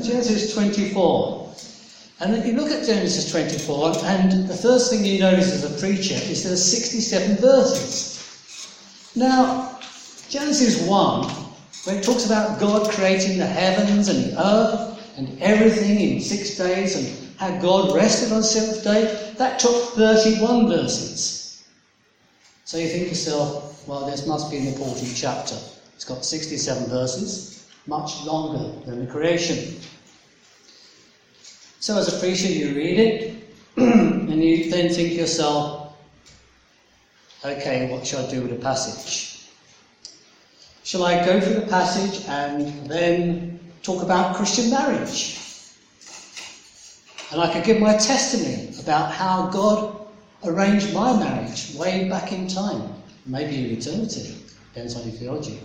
Genesis 24. And if you look at Genesis 24, and the first thing you notice as a preacher is there's 67 verses. Now, Genesis 1, when it talks about God creating the heavens and the earth and everything in 6 days and how God rested on the seventh day, that took 31 verses. So you think to yourself, well, this must be an important chapter. It's got 67 verses, much longer than the creation. So as a preacher, you read it, and you then think to yourself, okay, what shall I do with the passage? Shall I go through the passage and then talk about Christian marriage? And I could give my testimony about how God arranged my marriage way back in time, maybe in eternity, depends on your theology.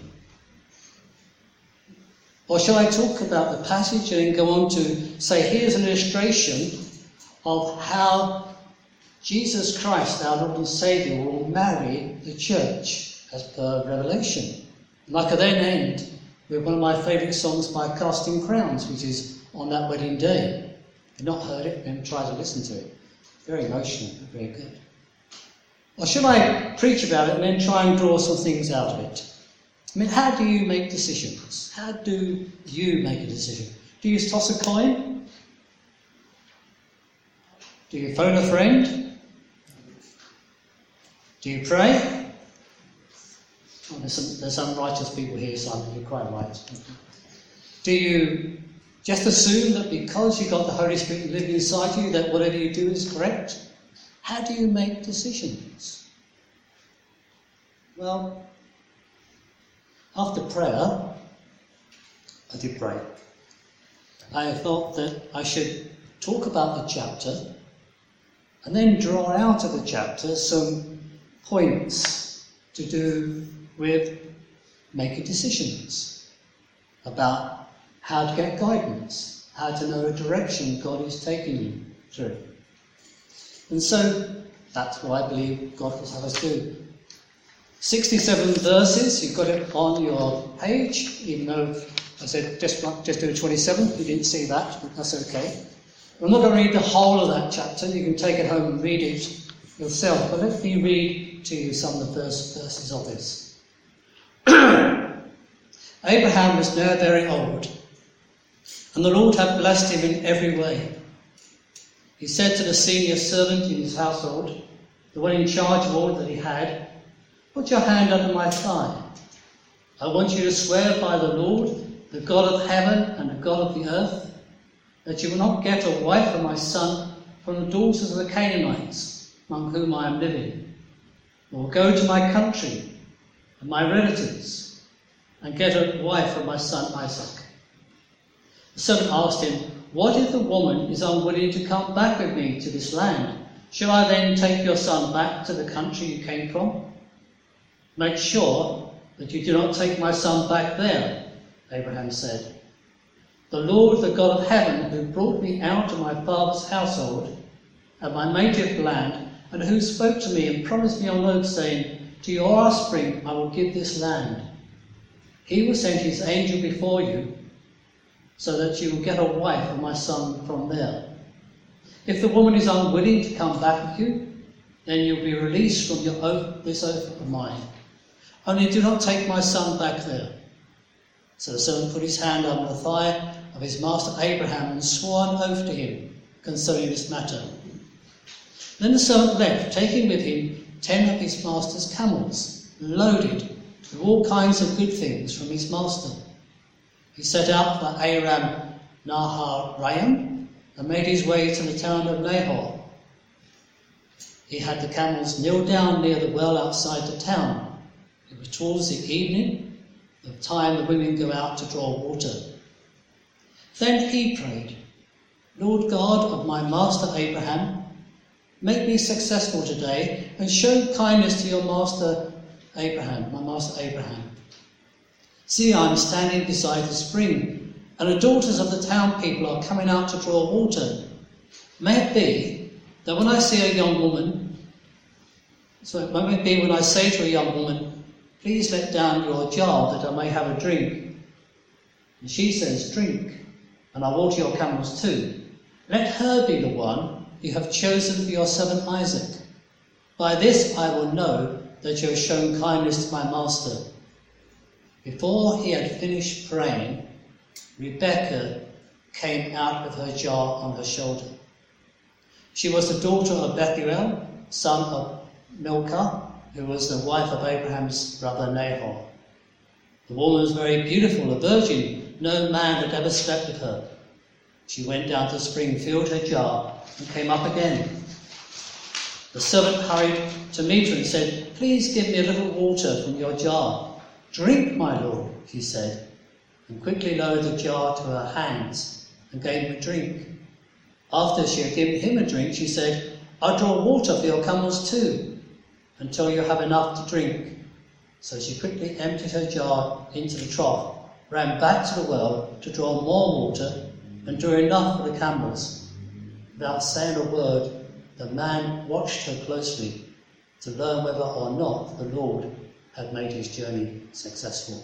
Or shall I talk about the passage and then go on to say, here's an illustration of how Jesus Christ, our Lord and Saviour, will marry the church as per Revelation. And I could then end with one of my favourite songs by Casting Crowns, which is on that wedding day. If you've not heard it, then try to listen to it. Very emotional, but very good. Or should I preach about it and then try and draw some things out of it? I mean, how do you make decisions? How do you make a decision? Do you toss a coin? Do you phone a friend? Do you pray? Oh, there's some righteous people here, Simon, you're quite right. Do you just assume that because you've got the Holy Spirit living inside you, that whatever you do is correct? How do you make decisions? Well, after prayer, I did pray. I thought that I should talk about the chapter and then draw out of the chapter some points to do with making decisions about how to get guidance, how to know a direction God is taking you through. And so that's what I believe God will have us do. 67 verses, you've got it on your page, even though I said just do 27, you didn't see that, but that's okay. I'm not going to read the whole of that chapter, you can take it home and read it yourself, but let me read to you some of the first verses of this. Abraham was now very old, and the Lord had blessed him in every way. He said to the senior servant in his household, the one in charge of all that he had, put your hand under my thigh. I want you to swear by the Lord, the God of heaven and the God of the earth, that you will not get a wife for my son from the daughters of the Canaanites, among whom I am living, or go to my country and my relatives, and get a wife for my son Isaac. The servant asked him, what if the woman is unwilling to come back with me to this land? Shall I then take your son back to the country you came from? Make sure that you do not take my son back there, Abraham said. The Lord, the God of heaven, who brought me out of my father's household and my native land, and who spoke to me and promised me on oath, saying, to your offspring I will give this land. He will send his angel before you, so that you will get a wife for my son from there. If the woman is unwilling to come back with you, then you'll be released from your oath, this oath of mine. Only do not take my son back there. So the servant put his hand under the thigh of his master Abraham and swore an oath to him concerning this matter. Then the servant left, taking with him 10 of his master's camels, loaded with all kinds of good things from his master. He set out for Aram Naharaim and made his way to the town of Nahor. He had the camels kneel down near the well outside the town. It was towards the evening, the time the women go out to draw water. Then he prayed, Lord God of my master Abraham, make me successful today and show kindness to your master Abraham, my master Abraham. See, I am standing beside the spring, and the daughters of the town people are coming out to draw water. May it be that when I see a young woman, may it be when I say to a young woman, please let down your jar that I may have a drink. And she says, drink. and I water your camels too. Let her be the one you have chosen for your servant Isaac. By this I will know that you have shown kindness to my master." Before he had finished praying, Rebekah came out with her jar on her shoulder. She was the daughter of Bethuel, son of Milcah, who was the wife of Abraham's brother Nahor. The woman was very beautiful, a virgin. No man had ever slept with her. She went down to the spring, filled her jar, and came up again. The servant hurried to meet her and said, "Please give me a little water from your jar." "Drink, my lord," she said, and quickly lowered the jar to her hands and gave him a drink. After she had given him a drink, she said, "I draw water for your camels too, until you have enough to drink." So she quickly emptied her jar into the trough, ran back to the well to draw more water, and drew enough for the camels. Without saying a word, the man watched her closely to learn whether or not the Lord had made his journey successful.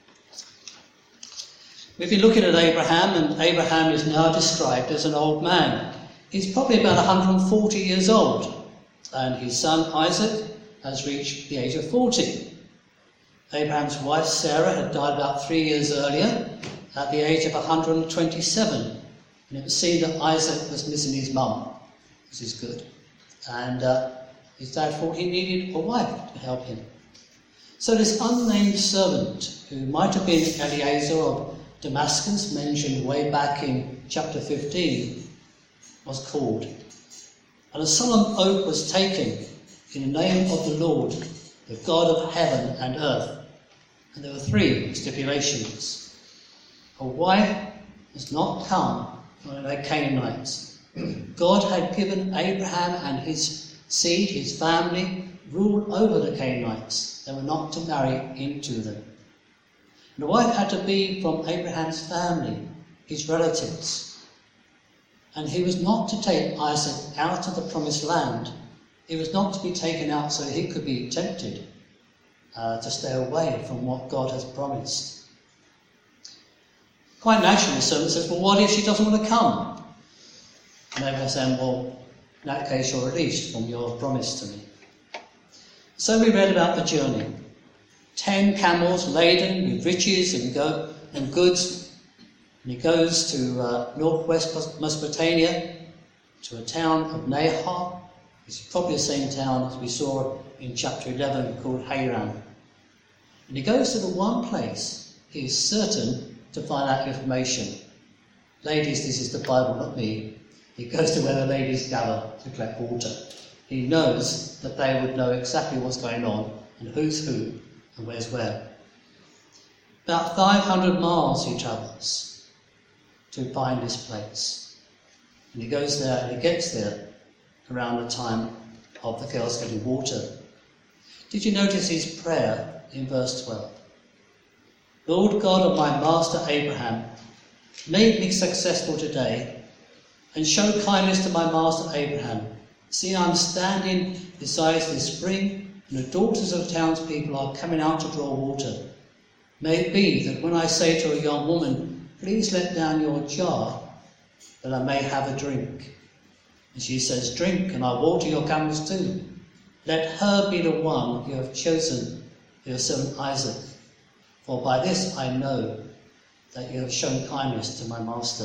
We've been looking at Abraham, and Abraham is now described as an old man. He's probably about 140 years old, and his son Isaac has reached the age of 40. Abraham's wife Sarah had died about 3 years earlier at the age of 127, and it was seen that Isaac was missing his mum, which is good, and his dad thought he needed a wife to help him. So this unnamed servant, who might have been Eliezer of Damascus, mentioned way back in chapter 15, was called. And a solemn oath was taken in the name of the Lord, the God of heaven and earth. And there were 3 stipulations. A wife must not come from the Canaanites. God had given Abraham and his seed, his family, rule over the Canaanites. They were not to marry into them. And the wife had to be from Abraham's family, his relatives. And he was not to take Isaac out of the promised land. He was not to be taken out so he could be tempted to stay away from what God has promised. Quite naturally, the servant says, "Well, what if she doesn't want to come?" And Abraham saying, "Well, in that case, you're released from your promise to me." So we read about the journey. 10 camels laden with riches and goods. And he goes to northwest Mesopotamia, to a town of Nahor, which is probably the same town as we saw in chapter 11 called Haran. And he goes to the one place he is certain to find out information. Ladies, this is the Bible, not me. He goes to where the ladies gather to collect water. He knows that they would know exactly what's going on and who's who and where's where. About 500 miles he travels to find this place. And he goes there and he gets there around the time of the girls getting water. Did you notice his prayer in verse 12? "Lord God of my master Abraham, make me successful today and show kindness to my master Abraham. See, I'm standing beside this spring, and the daughters of the townspeople are coming out to draw water. May it be that when I say to a young woman, 'Please let down your jar,' that I may have a drink. And she says, 'Drink, and I water your camels too. Let her be the one you have chosen for your servant Isaac. For by this I know that you have shown kindness to my master.'"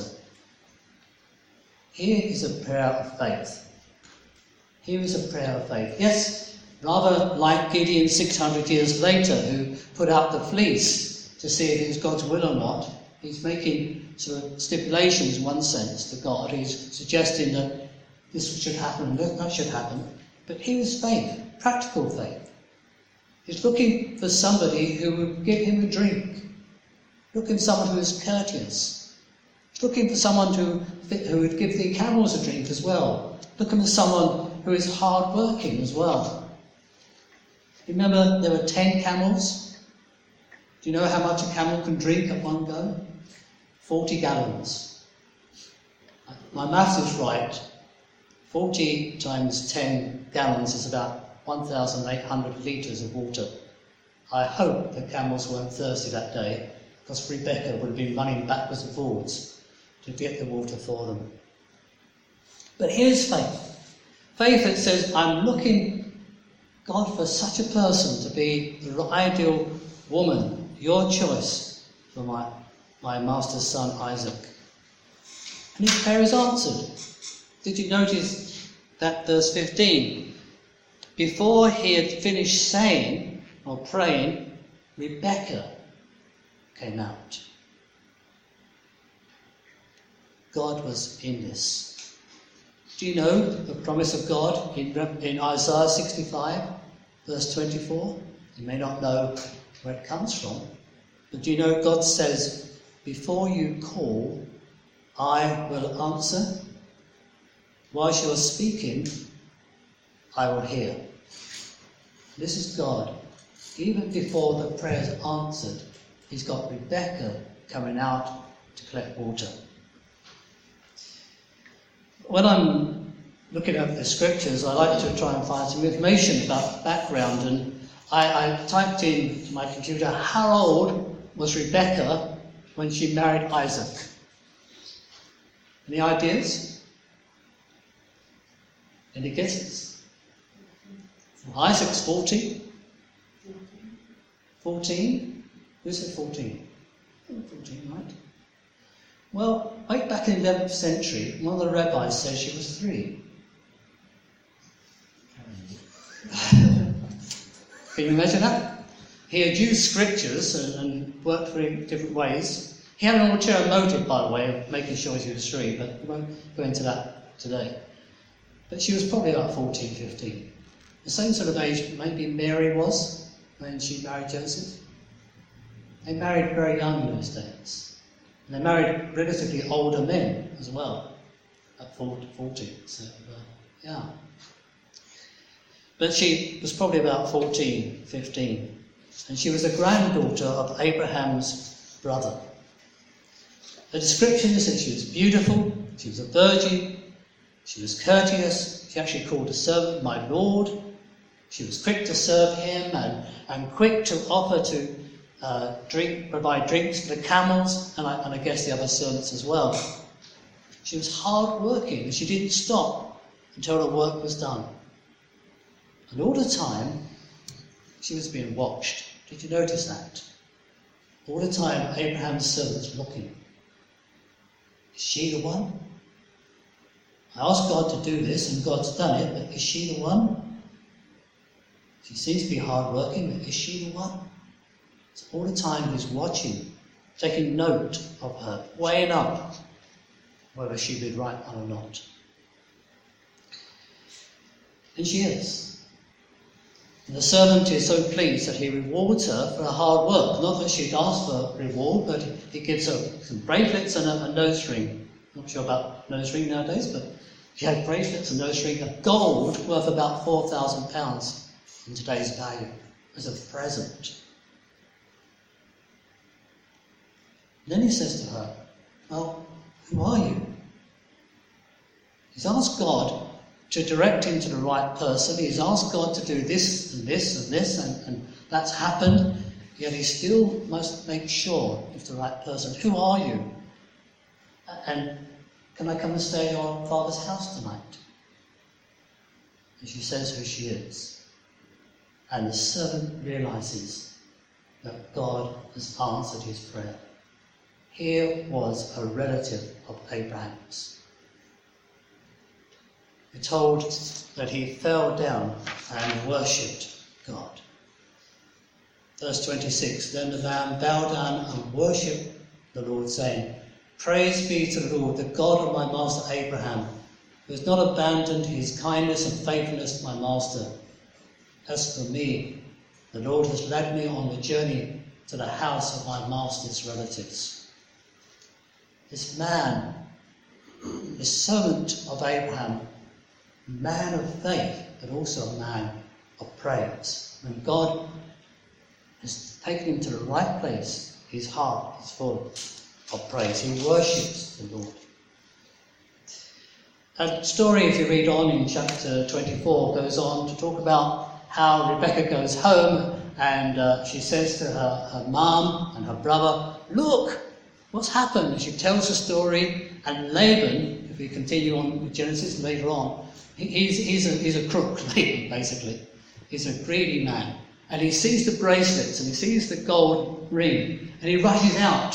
Here is a prayer of faith. Here is a prayer of faith. Yes, rather like Gideon 600 years later, who put out the fleece to see if it was God's will or not. He's making sort of stipulations in one sense to God. He's suggesting that this should happen, that should happen. But here is faith, practical faith. He's looking for somebody who would give him a drink. Looking for someone who is courteous. He's looking for someone who would give the camels a drink as well. Looking for someone who is hard-working as well. Remember, there were 10 camels. Do you know how much a camel can drink at one go? 40 gallons. My maths is right. 40 times 10 gallons is about 1,800 litres of water. I hope the camels weren't thirsty that day, because Rebecca would have been running backwards and forwards to get the water for them. But here's faith. Faith that says, I'm looking, God, for such a person to be the ideal woman, your choice for my master's son Isaac. And his prayer is answered. Did you notice that verse 15? Before he had finished saying or praying, Rebekah came out. God was in this. Do you know the promise of God in Isaiah 65, verse 24? You may not know where it comes from, but do you know God says, before you call, I will answer. Whilst you are speaking, I will hear. This is God. Even before the prayer is answered, he's got Rebekah coming out to collect water. When I'm looking at the scriptures, I like to try and find some information about background, and I typed into my computer, how old was Rebekah when she married Isaac? Any ideas? Any guesses? Isaac's 40? 14? Who said 14? 14, right? Well, right back in the 11th century, one of the rabbis says she was 3. Can you imagine that? He had used scriptures and worked for him different ways. He had an ulterior motive, by the way, of making sure she was 3, but we won't go into that today. But she was probably about 14, 15. The same sort of age maybe Mary was when she married Joseph. They married very young in those days. And they married relatively older men as well, at 40. So, yeah. But she was probably about 14, 15. And she was a granddaughter of Abraham's brother. The description is that she was beautiful, she was a virgin, she was courteous, she actually called a servant my lord, she was quick to serve him and quick to offer to provide drinks for the camels and I guess the other servants as well. She was hard working and she didn't stop until the work was done. And all the time she was being watched. Did you notice that? All the time Abraham's servants were looking. Is she the one? I asked God to do this and God's done it, but is she the one? She seems to be hard working, but is she the one? So all the time he's watching, taking note of her, weighing up whether she did right or not. And she is. And the servant is so pleased that he rewards her for her hard work. Not that she'd asked for a reward, but he gives her some bracelets and a nose ring. Not sure about nose ring nowadays, but she had bracelets and nose ring of gold worth about £4,000 in today's value as a present. Then he says to her, well, who are you? He's asked God to direct him to the right person. He's asked God to do this and this and this, and that's happened. Yet he still must make sure it's the right person. Who are you? And can I come and stay in your father's house tonight? And she says who she is. And the servant realizes that God has answered his prayer. Here was a relative of Abraham's. We're told that he fell down and worshipped God. Verse 26, then the man bowed down and worshipped the Lord, saying, Praise be to the Lord, the God of my master Abraham, who has not abandoned his kindness and faithfulness to my master. As for me, the Lord has led me on the journey to the house of my master's relatives. This man, this servant of Abraham, man of faith, but also a man of praise. When God has taken him to the right place, his heart is full of praise. He worships the Lord. That story, if you read on in chapter 24, goes on to talk about how Rebekah goes home and she says to her mum and her brother, look, what's happened? And she tells the story, and Laban, if we continue on with Genesis later on, he's a crook, Laban, basically. He's a greedy man. And he sees the bracelets and he sees the gold ring, and he rushes out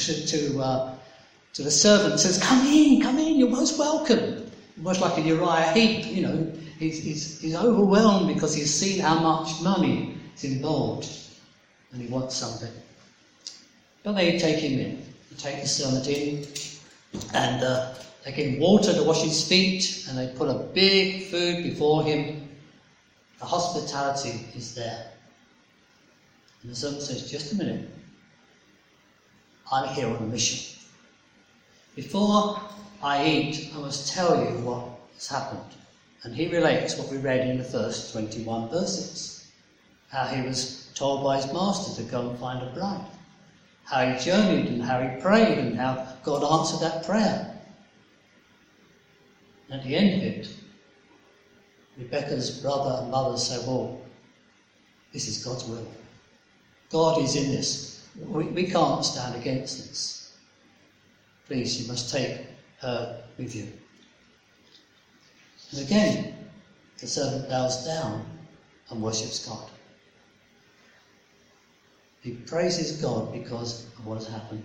to the servant and says, come in, you're most welcome. Almost like a Uriah Heep, you know. He's overwhelmed because he's seen how much money is involved and he wants something. But they take him in. They take the servant in, and they give him water to wash his feet, and they put a big food before him. The hospitality is there. And the servant says, just a minute, I'm here on a mission. Before I eat, I must tell you what has happened. And he relates what we read in the first 21 verses. How he was told by his master to go and find a bride. How he journeyed and how he prayed and how God answered that prayer. And at the end of it, Rebecca's brother and mother say, well, this is God's will. God is in this. We can't stand against this. Please, you must take her with you. And again, the servant bows down and worships God. He praises God because of what has happened.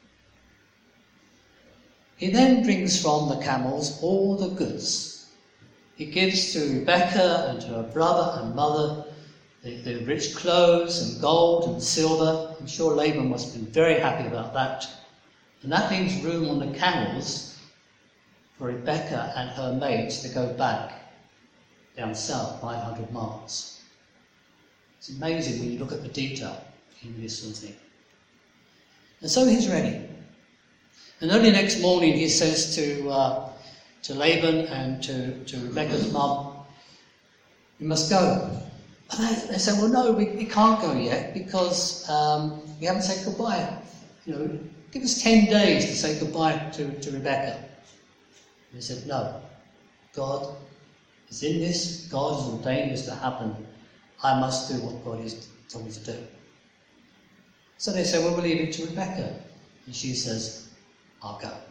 He then brings from the camels all the goods. He gives to Rebecca and to her brother and mother the rich clothes and gold and silver. I'm sure Laban must have been very happy about that. And that leaves room on the camels for Rebecca and her maids to go back down south 500 miles. It's amazing when you look at the detail in this sort of thing. And so he's ready. And early next morning he says to Laban and to Rebecca's mum, we must go. And they say, well, no, we can't go yet because we haven't said goodbye. You know, give us 10 days to say goodbye to Rebecca. And he said, no, God is in this. God has ordained this to happen. I must do what God has told me to do. So they say, well, we'll leave it to Rebecca. And she says, I'll go.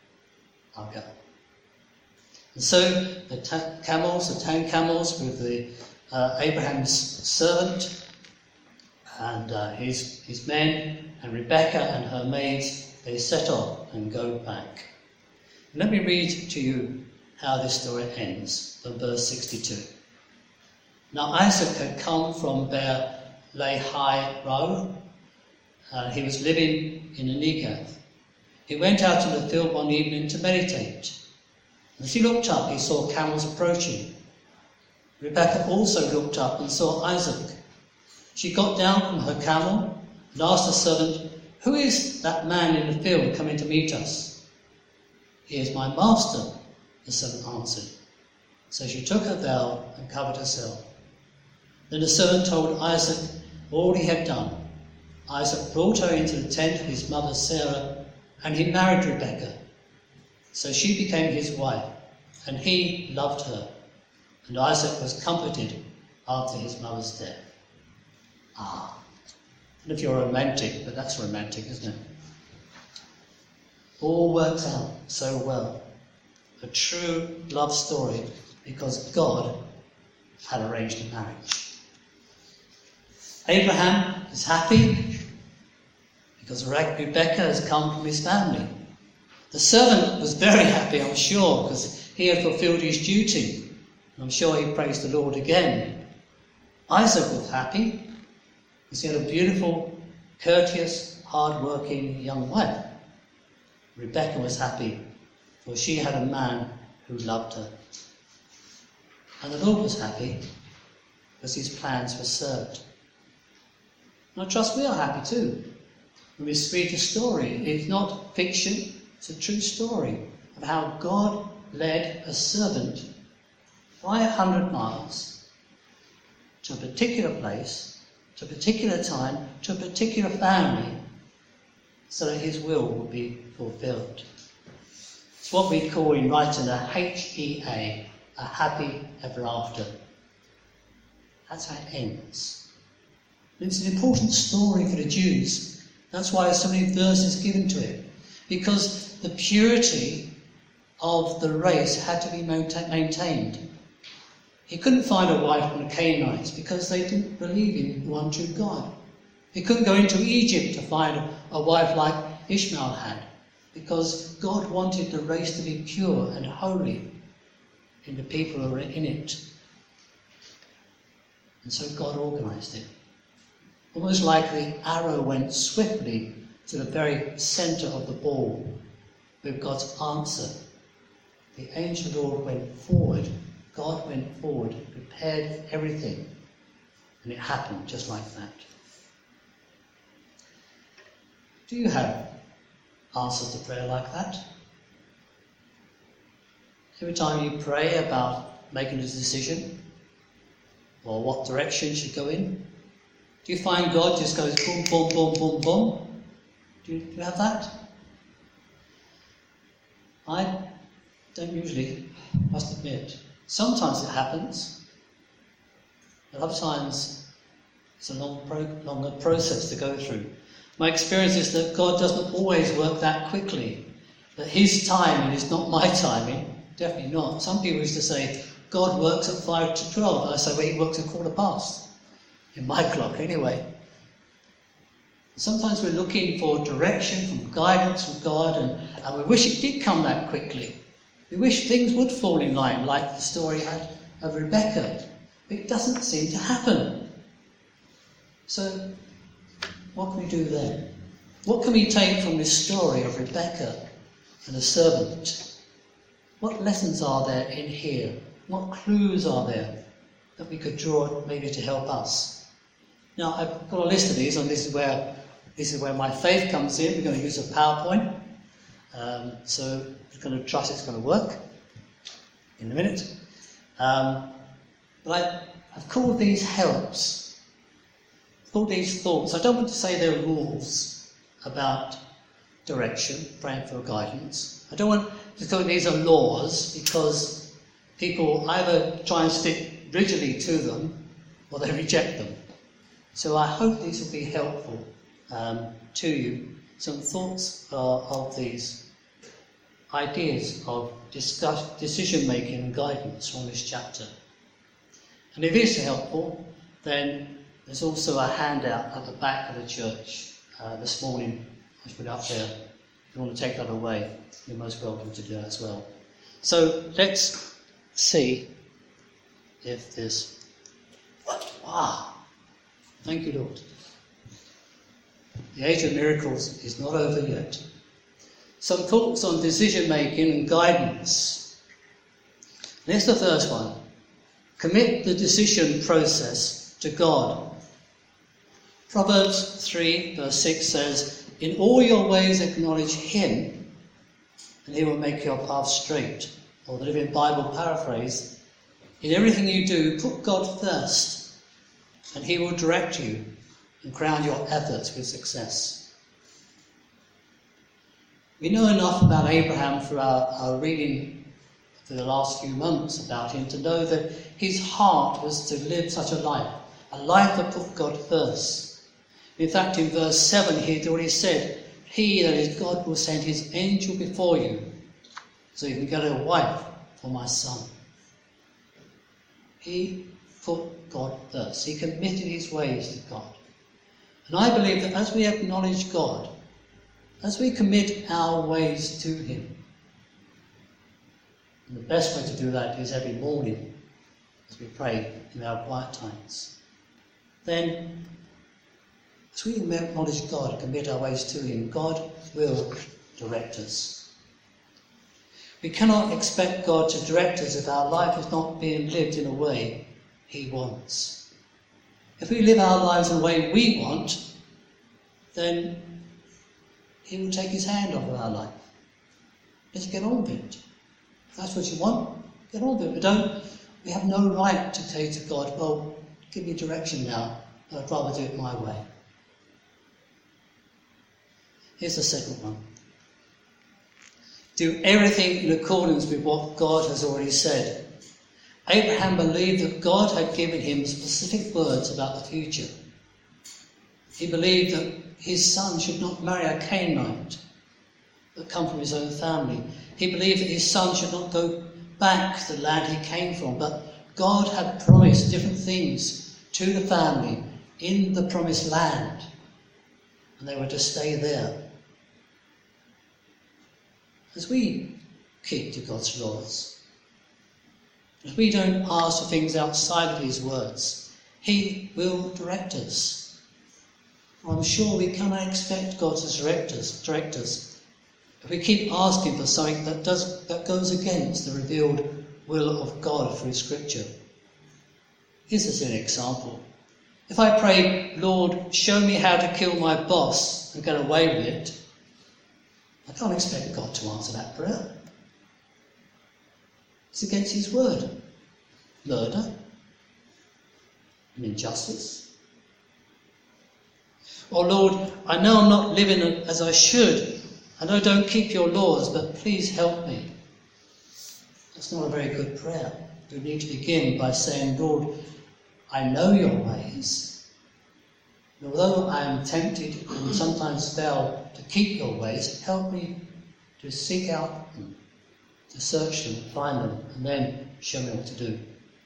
And so the town camels with the Abraham's servant and his men and Rebecca and her maids, they set off and go back. And let me read to you how this story ends from verse 62. Now Isaac had come from Beer-lahai-roi. He was living in the Negev. He went out in the field one evening to meditate. As he looked up, he saw camels approaching. Rebecca also looked up and saw Isaac. She got down from her camel and asked the servant, who is that man in the field coming to meet us? He is my master, the servant answered. So she took her veil and covered herself. Then the servant told Isaac all he had done. Isaac brought her into the tent of his mother Sarah, and he married Rebecca. So she became his wife, and he loved her. And Isaac was comforted after his mother's death. And if you're romantic, but that's romantic, isn't it? All works out so well. A true love story because God had arranged a marriage. Abraham is happy because Rebecca has come from his family. The servant was very happy, I'm sure, because he had fulfilled his duty. I'm sure he praised the Lord again. Isaac was happy because he had a beautiful, courteous, hard-working young wife. Rebecca was happy for she had a man who loved her. And the Lord was happy because his plans were served. And I trust we are happy too when we read the story. It's not fiction, it's a true story of how God led a servant 500 miles to a particular place, to a particular time, to a particular family, so that his will would be fulfilled. It's what we call in writing a HEA, a happy ever after. That's how it ends. And it's an important story for the Jews. That's why there's so many verses given to it. because the purity of the race had to be maintained. He couldn't find a wife from the Canaanites because they didn't believe in the one true God. He couldn't go into Egypt to find a wife like Ishmael had, because God wanted the race to be pure and holy in the people who were in it. And so God organised it. Almost like the arrow went swiftly to the very centre of the ball with God's answer. The angel of the Lord went forward. God went forward, prepared everything, and it happened just like that. Do you have answers to prayer like that? Every time you pray about making a decision or what direction you should go in, do you find God just goes boom, boom, boom, boom, boom? Do you have that? I don't usually, must admit. Sometimes it happens, but other times it's a longer process to go through. My experience is that God doesn't always work that quickly, that his timing is not my timing, definitely not. Some people used to say, God works at 5 to 12. I say, well, he works at 15:15, in my clock anyway. Sometimes we're looking for direction, from guidance from God, and we wish it did come that quickly. We wish things would fall in line, like the story had of Rebecca. But it doesn't seem to happen. So, what can we do then? What can we take from this story of Rebecca and the servant? What lessons are there in here? What clues are there that we could draw maybe to help us? Now, I've got a list of these, and this is where my faith comes in. We're going to use a PowerPoint. So we're going to trust it's going to work in a minute. But I've called these helps, called these thoughts. I don't want to say they're rules about direction, praying for guidance. I don't want to call these are laws, because people either try and stick rigidly to them or they reject them. So I hope these will be helpful to you. Some thoughts of these ideas of decision making and guidance from this chapter. And if it is helpful, then there's also a handout at the back of the church this morning. I put it up there. If you want to take that away, you're most welcome to do that as well. So let's see if this. Wow! Thank you, Lord. The age of miracles is not over yet. Some thoughts on decision making and guidance. Here's the first one. Commit the decision process to God. Proverbs 3 verse 6 says, in all your ways acknowledge him, and he will make your path straight. Or the Living Bible paraphrase, in everything you do, put God first, and he will direct you and crown your efforts with success. We know enough about Abraham through our reading for the last few months about him to know that his heart was to live such a life that put God first. In fact, in verse 7 he had already said, he, that is God, will send his angel before you so you can get a wife for my son. He put God first. He committed his ways to God. And I believe that as we acknowledge God, as we commit our ways to him, and the best way to do that is every morning as we pray in our quiet times, then as we acknowledge God and commit our ways to him, God will direct us. We cannot expect God to direct us if our life is not being lived in a way he wants. If we live our lives in a way we want, then he will take his hand off of our life. Let's get on with it. If that's what you want, get on with it. We have no right to say to God, well, give me direction now. I'd rather do it my way. Here's the second one. Do everything in accordance with what God has already said. Abraham believed that God had given him specific words about the future. He believed that his son should not marry a Canaanite. that come from his own family. He believed that his son should not go back to the land he came from, but God had promised different things to the family in the promised land, and they were to stay there. As we keep to God's laws, as we don't ask for things outside of his words, he will direct us. I'm sure we cannot expect God to direct us if we keep asking for something that goes against the revealed will of God through Scripture. Here's just an example. If I pray, Lord, show me how to kill my boss and get away with it, I can't expect God to answer that prayer. It's against his word. Murder and injustice. Or Lord, I know I'm not living as I should. I know I don't keep your laws, but please help me. That's not a very good prayer. We need to begin by saying, Lord, I know your ways. And although I am tempted and sometimes fail to keep your ways, help me to seek out them, to search them, find them, and then show me what to do.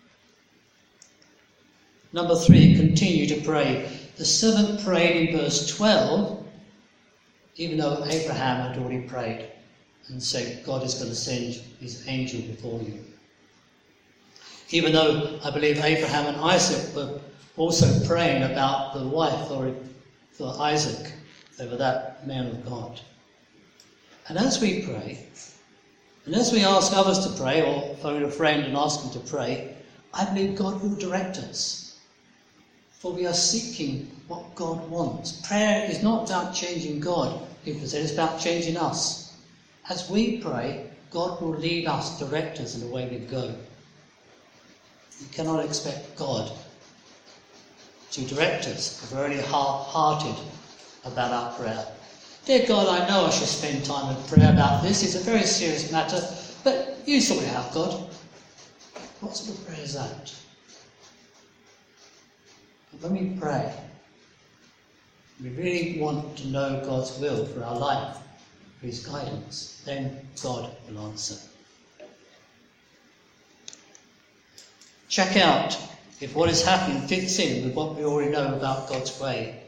Number 3, continue to pray. The servant prayed in verse 12, even though Abraham had already prayed and said, God is going to send his angel before you. Even though I believe Abraham and Isaac were also praying about the wife for Isaac over that man of God. And as we pray, and as we ask others to pray, or phone a friend and ask them to pray, I believe God will direct us. For we are seeking what God wants. Prayer is not about changing God, people said, it's about changing us. As we pray, God will lead us, direct us in the way we go. You cannot expect God to direct us if we're only half-hearted about our prayer. Dear God, I know I should spend time in prayer about this. It's a very serious matter, but you sort it out, God. What sort of prayer is that? But when we pray, we really want to know God's will for our life, for his guidance, then God will answer. Check out if what is happening fits in with what we already know about God's way.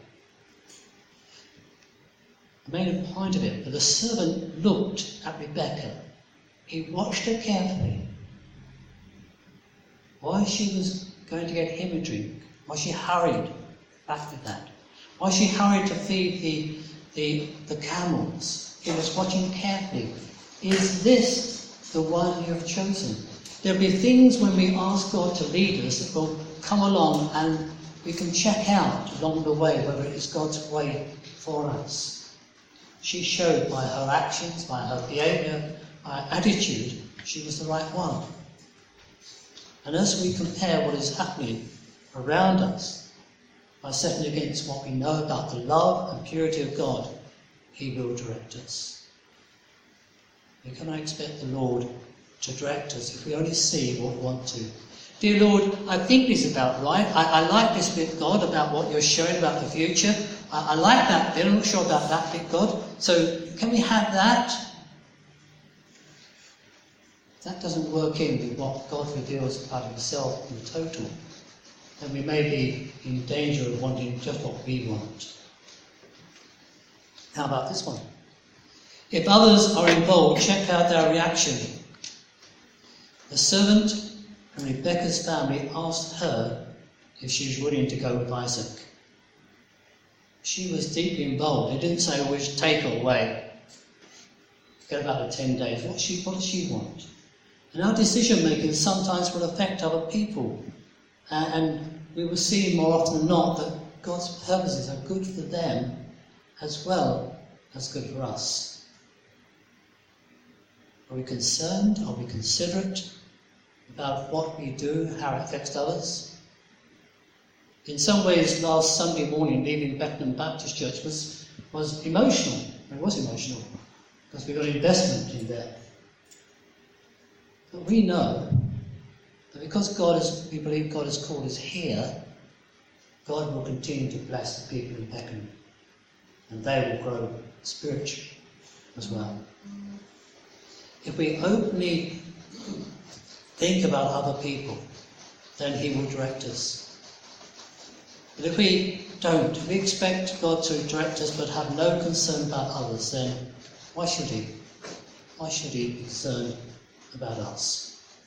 I made a point of it, but the servant looked at Rebecca. He watched her carefully. Why she was going to get him a drink? Why she hurried back with that? Why she hurried to feed the camels? He was watching carefully. Is this the one you have chosen? There'll be things when we ask God to lead us that will come along and we can check out along the way whether it is God's way for us. She showed by her actions, by her behaviour, by her attitude, she was the right one. And as we compare what is happening around us, by setting against what we know about the love and purity of God, he will direct us. We cannot expect the Lord to direct us if we only see what we want to. Dear Lord, I think this is about right. I like this bit, God, about what you're showing about the future. I like that bit. I'm not sure about that bit, God. So can we have that? That doesn't work in with what God reveals about himself in total. Then we may be in danger of wanting just what we want. How about this one? If others are involved, check out their reaction. The servant and Rebecca's family asked her if she was willing to go with Isaac. She was deeply involved. They didn't say, we should take her away. Forget about the 10 days. What does she want? And our decision making sometimes will affect other people. And we will see more often than not that God's purposes are good for them as well as good for us. Are we concerned? Are we considerate about what we do, how it affects others? In some ways, last Sunday morning, leaving Beckenham Baptist Church was emotional. It was emotional because we got investment in there. But we know that because we believe God has called us here, God will continue to bless the people in Beckenham, and they will grow spiritually. as well. If we openly think about other people, then he will direct us. But if we don't, if we expect God to direct us but have no concern about others, then why should he? Why should he be concerned about us?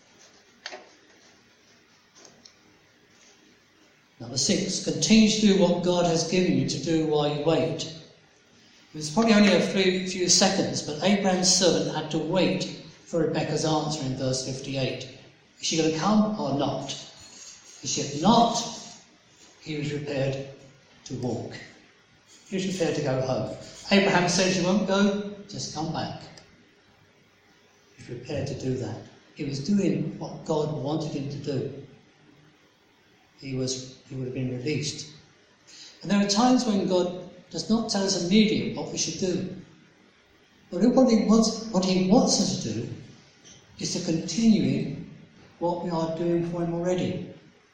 Number 6, continue to do what God has given you to do while you wait. It was probably only a few seconds, but Abraham's servant had to wait for Rebekah's answer in verse 58. Is she going to come or not? If she had not, he was prepared to walk. He was prepared to go home. Abraham says, you won't go, just come back. He was prepared to do that. He was doing what God wanted him to do. He would have been released. And there are times when God does not tell us immediately what we should do. But what he wants us to do is to continue what we are doing for him already.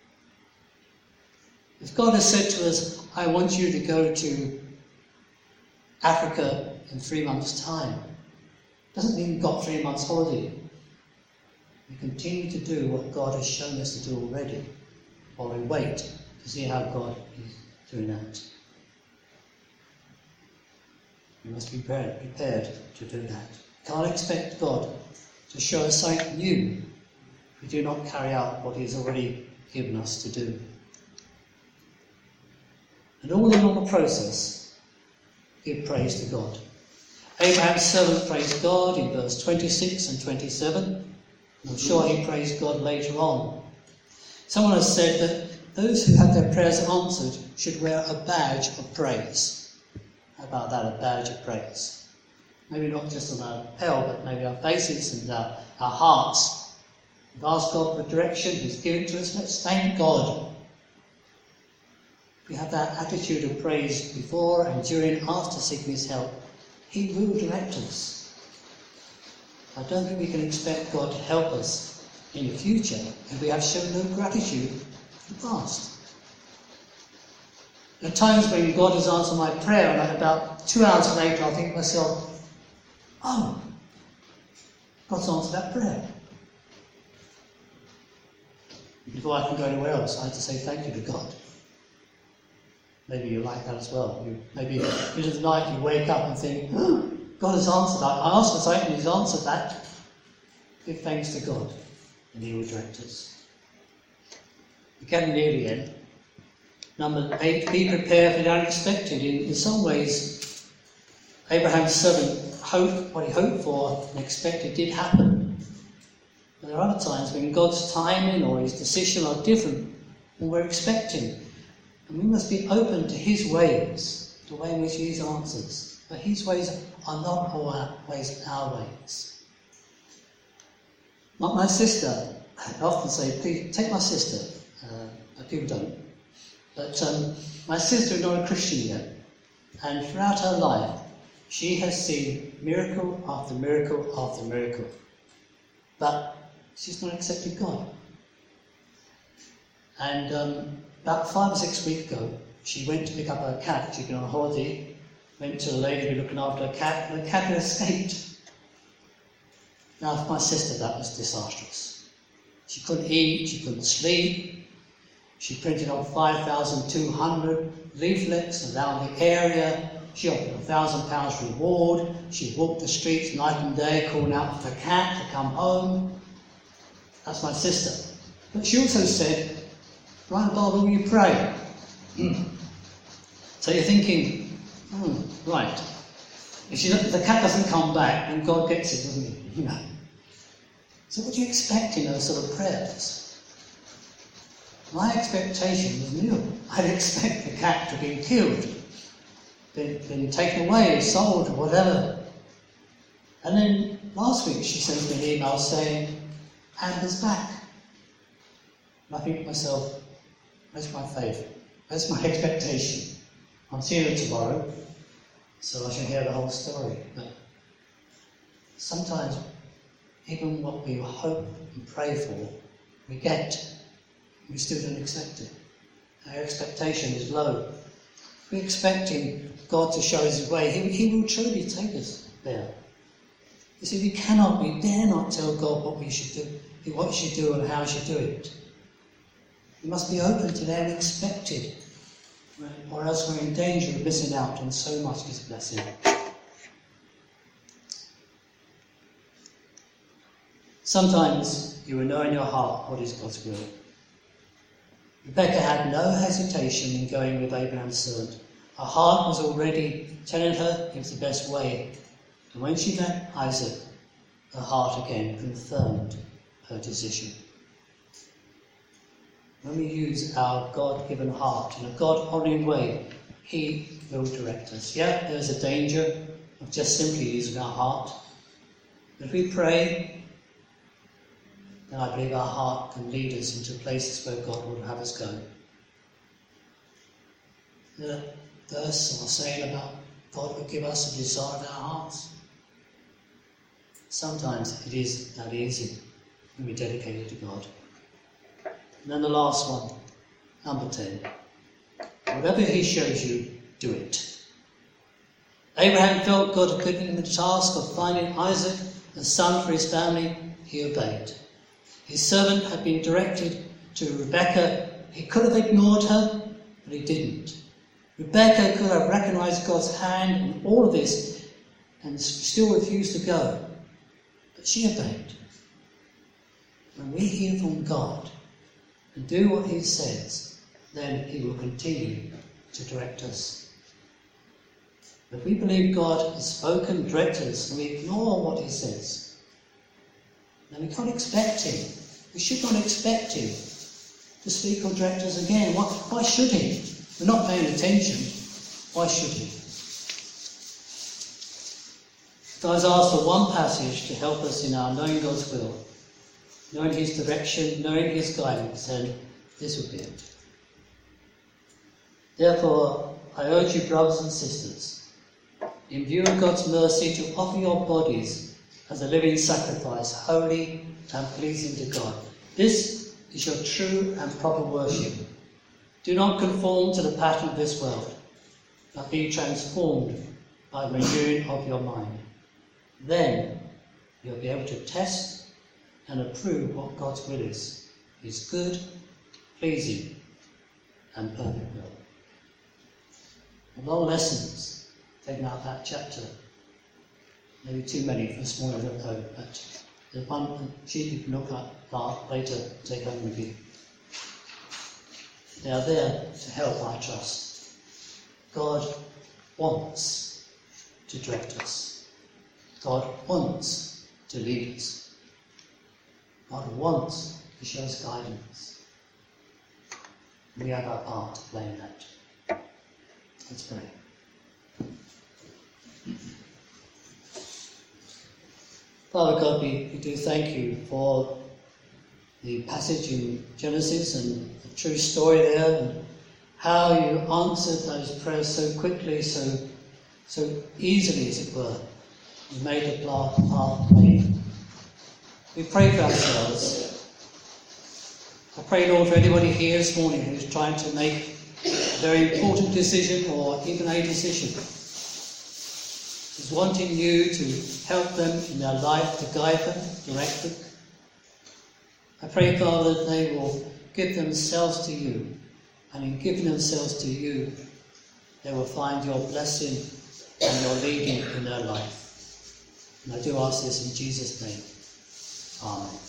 If God has said to us, I want you to go to Africa in 3 months' time, doesn't mean we've got 3 months' holiday. We continue to do what God has shown us to do already, while we wait to see how God is doing that. We must be prepared to do that. Can't expect God to show us something new if we do not carry out what he has already given us to do. And all along the process, give praise to God. Abraham's servant praised God in verse 26 and 27. And I'm sure he praised God later on. Someone has said that those who have their prayers answered should wear a badge of praise. How about that, a badge of praise? Maybe not just on our lapel, but maybe our faces and our hearts. We've asked God for direction, he's given it to us, let's thank God. If we have that attitude of praise before and during and after seeking his help, he will direct us. I don't think we can expect God to help us in the future if we have shown no gratitude in the past. There are times when God has answered my prayer and about 2 hours later I think to myself, oh, God's answered that prayer. Before I can go anywhere else, I have to say thank you to God. Maybe you're like that as well. Maybe in the middle of the night you wake up and think, oh, God has answered that. I asked for something and he's answered that. Give thanks to God and he will direct us. We're getting near the end. Number 8, be prepared for the unexpected. In some ways, Abraham's servant what he hoped for and expected did happen. But there are other times when God's timing or his decision are different than we're expecting. And we must be open to his ways, the way in which he answers. But his ways are not our ways. My sister, I often say, please take my sister. People don't. But my sister is not a Christian yet. And throughout her life, she has seen miracle after miracle after miracle. But she's not accepted God. And about 5 or 6 weeks ago, she went to pick up her cat. She'd been on holiday, went to a lady who was looking after her cat, and the cat had escaped. Now, for my sister, that was disastrous. She couldn't eat, she couldn't sleep. She printed off 5,200 leaflets around the area. She offered £1,000 reward. She walked the streets night and day, calling out for the cat to come home. That's my sister. But she also said, Brian Barber, will you pray? So you're thinking, right. If the cat doesn't come back, then God gets it, doesn't he? You know. So what do you expect in those sort of prayers? My expectation was nil. I'd expect the cat to be killed, been taken away, sold, or whatever. And then last week she sent me an email saying, Amber's back. And I think to myself, where's my faith? Where's my expectation? I'm seeing her tomorrow, so I shall hear the whole story. But sometimes, even what we hope and pray for, we get. We still don't accept it. Our expectation is low. We're expecting God to show us his way. He will truly take us there. You see, we dare not tell God what he should do and how he should do it. We must be open to the unexpected, or else we're in danger of missing out on so much of his blessing. Sometimes you will know in your heart what is God's will. Rebecca had no hesitation in going with Abraham's servant. Her heart was already telling her it was the best way. And when she met Isaac, her heart again confirmed her decision. When we use our God-given heart in a God-honouring way, he will direct us. Yeah, there's a danger of just simply using our heart. But if we pray, then I believe our heart can lead us into places where God would have us go. The verse or saying about God will give us a desire of our hearts. Sometimes it is that easy when we dedicate it to God. And then the last one, number 10. Whatever he shows you, do it. Abraham felt God had given him the task of finding Isaac, a son for his family. He obeyed. His servant had been directed to Rebecca. He could have ignored her, but he didn't. Rebecca could have recognised God's hand in all of this and still refused to go. But she obeyed. When we hear from God and do what he says, then he will continue to direct us. If we believe God has spoken, directed us, and we ignore what he says, then we can't expect him. We should not expect him to speak or direct us again. Why should he? We're not paying attention. Why should he? If I was asked for one passage to help us in our knowing God's will, knowing his direction, knowing his guidance, then this would be it. Therefore, I urge you, brothers and sisters, in view of God's mercy, to offer your bodies as a living sacrifice, holy and pleasing to God. This is your true and proper worship. Do not conform to the pattern of this world, but be transformed by the renewing of your mind. Then you'll be able to test and approve what God's will is, his good, pleasing and perfect will. A lot of lessons taken out of that chapter. Maybe too many for this morning, I don't know, but the one sheet you can look at later, take home with you. They are there to help, I trust. God wants to direct us. God wants to lead us. God wants to show us guidance. We have our part to play in that. Let's pray. Father God, we do thank you for the passage in Genesis and the true story there, and how you answered those prayers so quickly, so easily, as it were. You made the path plain. We pray for ourselves. I pray, Lord, for anybody here this morning who's trying to make a very important decision or even a decision, is wanting you to help them in their life, to guide them, direct them. I pray, Father, that they will give themselves to you, and in giving themselves to you, they will find your blessing and your leading in their life. And I do ask this in Jesus' name. Amen.